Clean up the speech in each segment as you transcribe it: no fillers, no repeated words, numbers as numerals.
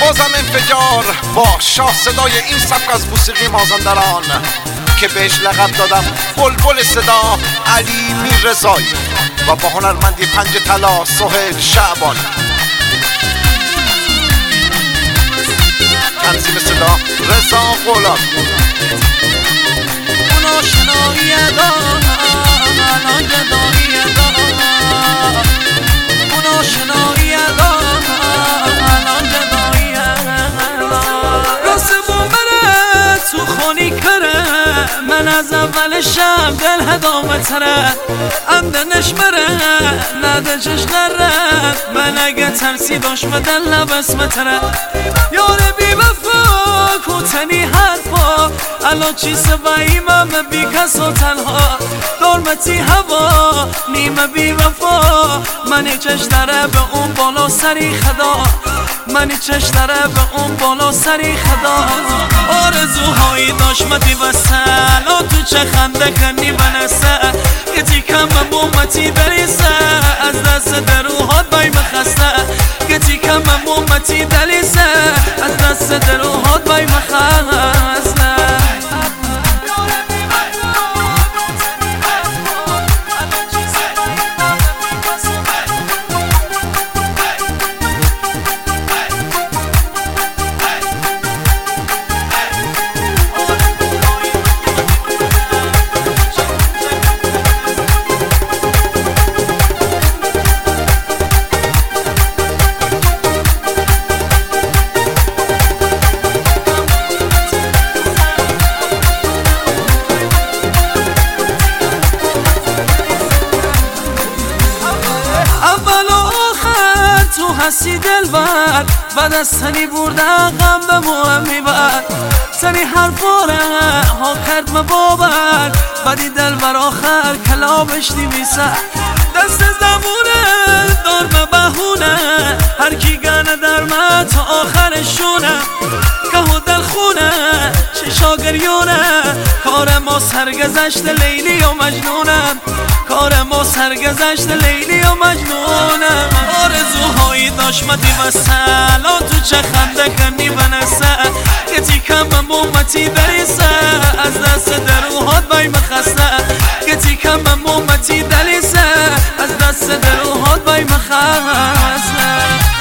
بازم انفجار با شاه صدای این سبک از موسیقی مازندران که بهش لقب دادم بلبل صدا، علی میررضایی و با هنرمندی پنج طلا سهیل شعبان. تنظیم صدا رضا غلام. من از اول شب دل هدامتره اندنش بره نده جشنره من اگه ترسی داشت دل نبسمتره یار بی وفا کوتنی حرفا الان چی سواییمم بی کس و تنها دارمتی هوا نیمه بی وفا منی چش داره به اون بالا سری خدا منی چش داره به اون بالا سری خدا آرزوهایی داشت مدی وسل تو چه خنده کنی بنسه که تیکم مومتی بریسه از دست دروهات بای مخسته که تیکم مومتی دلیسه از دست دروهات بای مخسته هستی دلبر بعد از تنی بردن غم به موهم میبر تنی حرفاره ها کرد مبابر بعدی دلبر آخر کلابش نمیسه دست زمونه دار به بهونه هر کی گنه در من تا آخرشونه که و دل خونه چشا گریونه کار ما سرگذشت لیلی و مجنونه کار ما سرگذشت لیلی و مجنونه آرزوهایی داشت مدی وسل تو چه خنده کنی بنسه که تیکم مومتی بریسه از دست دروهات بای مخسته که تیکم مومتی دلیسه از دست دروهات بای مخسته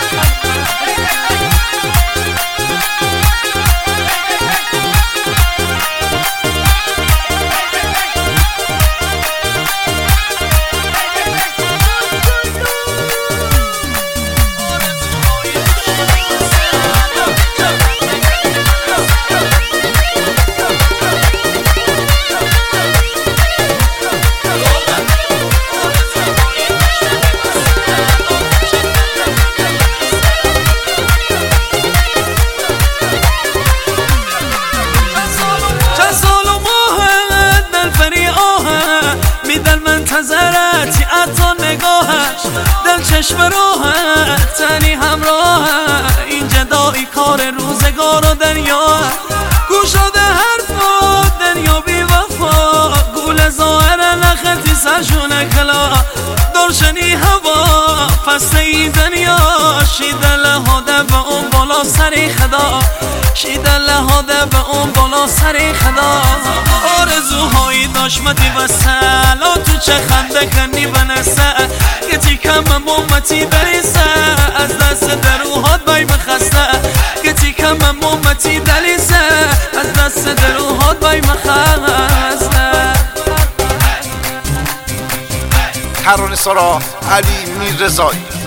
منتظرتی اتو نگاهش دل چشم روحه تنی همراهه این جدایی کار روزگار و دنیا گوشاده حرفا دنیا بی وفا گول ظاهر نخطی سرشونه کلا درشنی هوا فسته ای دنیا شیده لحاده به اون بالا سری خدا شیده لحاده به اون بالا سری خدا آرزوهایی داشت مدی وسل تو چه خنده کنی بنسه که تیکم مومتی بریسه از دست دروهات بای مخسته که تیکم مومتی دلیسه از دست دروهات بای مخسته ترانه سرا علی میررضایی.